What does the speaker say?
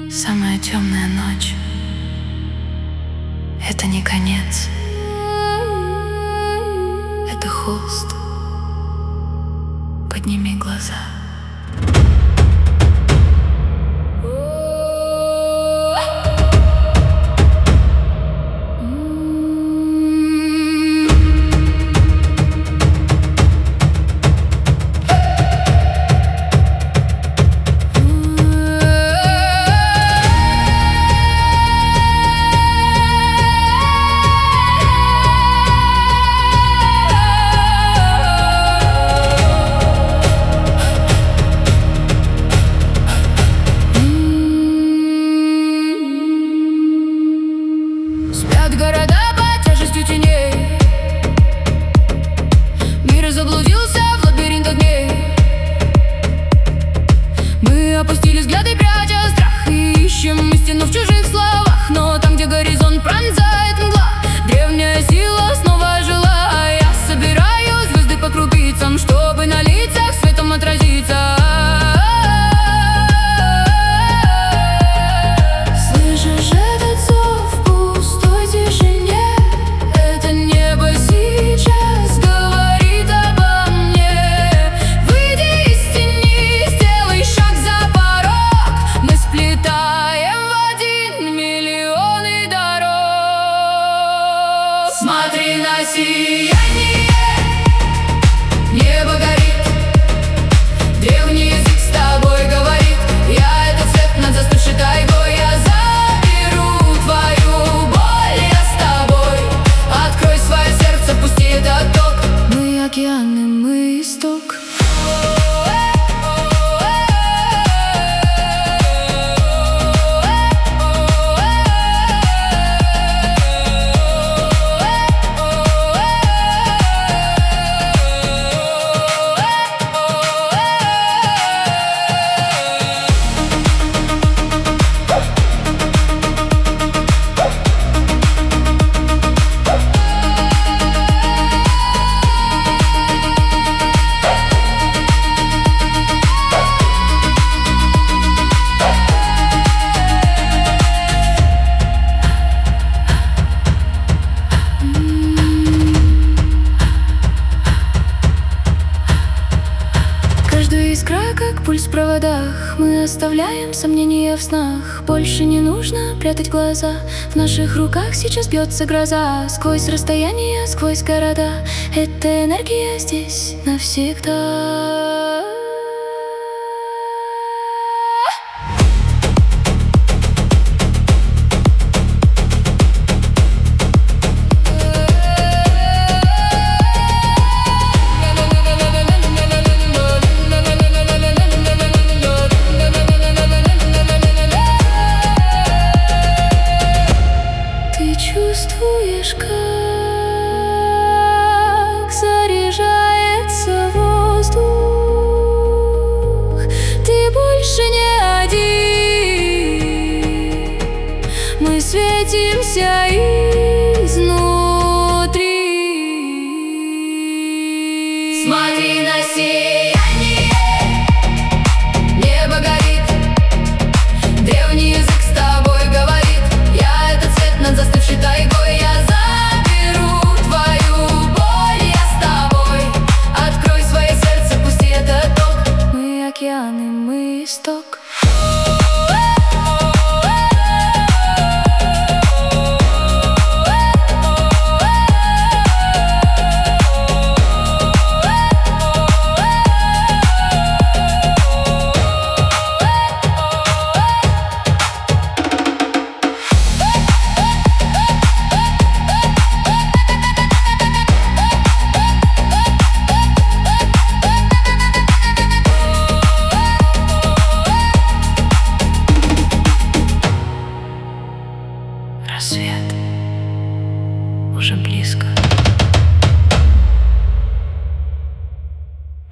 Самая темная ночь — это не конец, это холст. Подними глаза. Города под тяжестью теней. Мир заблудился в лабиринтах дней. Мы опустили взгляды, пряча страх, и ищем истину в чужих словах. Но там, где горизонт пронзает мгла, древняя сила снова ожила. А я собираю звезды по крупицам, чтобы на лицах светом отразиться. Смотри на сияние, небо горит, древний язык с тобой говорит. Я этот свет над застывшей тайгой, я заберу твою боль, я с тобой. Открой свое сердце, пусти этот ток. Мы океаны, мы исток. Искра, как пульс в проводах. Мы оставляем сомнения в снах. Больше не нужно прятать глаза. В наших руках сейчас бьется гроза. Сквозь расстояния, сквозь города. Эта энергия здесь навсегда. Чувствуешь, как заряжается воздух. Ты больше не один. Мы светимся изнутри. Смотри на сияние, небо горит, древний язык с тобой говорит. Я этот свет над застывшей тайгой, я заберу твою боль, я с тобой. Открой свое сердце, пусти этот ток. Мы океаны, мы исток.